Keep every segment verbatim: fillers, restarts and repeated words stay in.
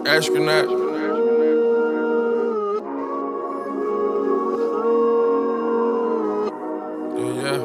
Astronaut. Yeah, yeah.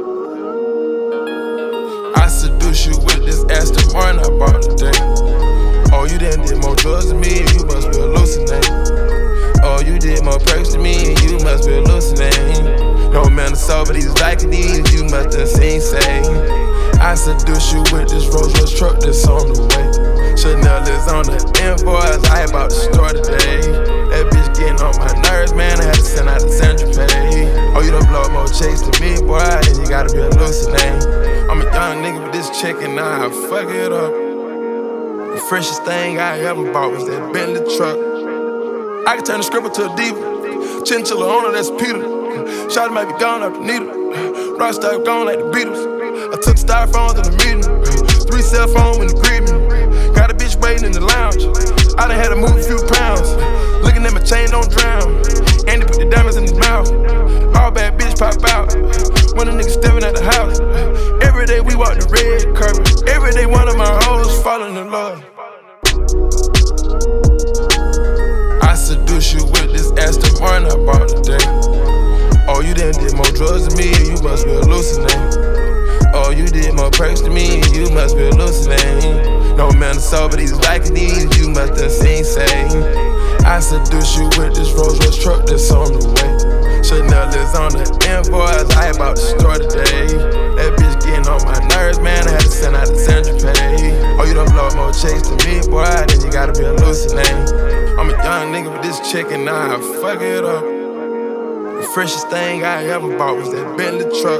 I seduce you with this Aston Martin I bought today. Oh, you done did more drugs than me, you must be hallucinating. Oh, you did more perks than me, you must be hallucinating. No man to solve these like these, you must have seen say. I seduce you with this Rolls Royce truck that's on the way. Chanel is on the invoice, I about to start today. That bitch getting on my nerves, man, I had to send out the Sandra Pay. Oh, you done blow more chase than me, boy, then you gotta be hallucinating. I'm a young nigga with this chick and now I fuck it up. The freshest thing I ever bought was that Bentley truck. I can turn the scribble to a diva. Chinchilla on her, that's Peter. Shawty might be gone up the needle. Rockstar gone like the Beatles. I took styrofoams in the meeting. Three cell phones when the greeting. Got a bitch waiting in the lounge. I done had to move a few pounds. Looking at my chain, don't drown. And they put the diamonds in his mouth. All bad bitch pop out. When a nigga stepping at the house. Every day we walk the red carpet. Every day one of my hoes falling in love. I seduce you with this Aston Martin I bought today. Oh, you done did more drugs than me, you must be hallucinating. Oh, you did more perks than me, you must be hallucinating. No man to solve these like these, you must have seen say. I seduce you with this Rolls Royce truck that's on the way. Chanel is on the invoice, I about to start today. That bitch getting on my nerves, man, I had to send out the Sandra Pay. Oh, you done blow more chase than me, boy, then you gotta be hallucinating. I'm a young nigga with this chick and now I fuck it up. The freshest thing I ever bought was that Bentley truck.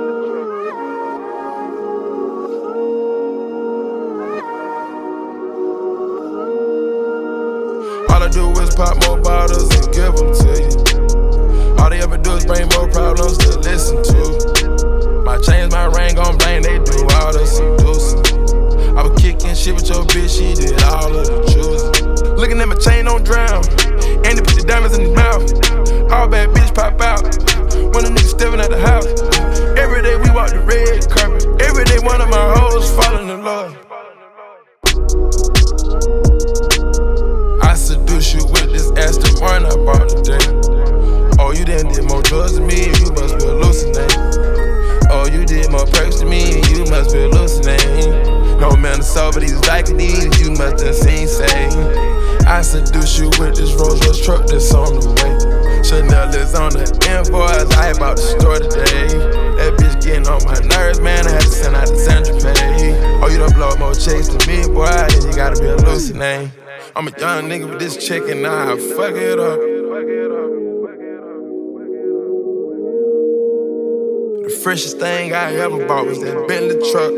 All I do is pop more bottles and give them to you. All they ever do is bring more problems to listen to. My chains, my ring gon' blame, they do all the seducing. I was kicking shit with your bitch, she did all of the choosing. Looking at my chain, don't drown. And they put the diamonds in his mouth. All bad bitch pop out. When a nigga stepping at the house. Every day we walk the red carpet. Every day one of my hoes falling in love. I seduce you with this Aston Martin I bought today. Oh, you done did more drugs than me, you must be hallucinating. Oh, you did more perks than me, you must be hallucinating. No man to solve these like these, you must have seen say. I seduce you with this Rolls Royce truck that's on the way. Chanel is on the invoice, I about to start today. That bitch getting on my nerves, man, I had to send out the Sandra Pay. Oh, you done blow more chase than me, boy, then you gotta be hallucinating. I'm a young nigga with this chick and now I fuck it up. The freshest thing I ever bought was that Bentley truck.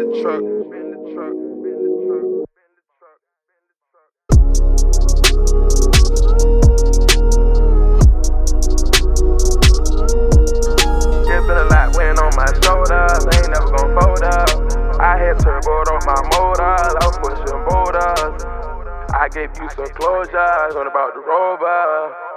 It's been a lot weighing on my shoulders, I ain't never gon' fold up. I had turboed on my motor, I was pushing boulders. I gave you some closure, what about the rover?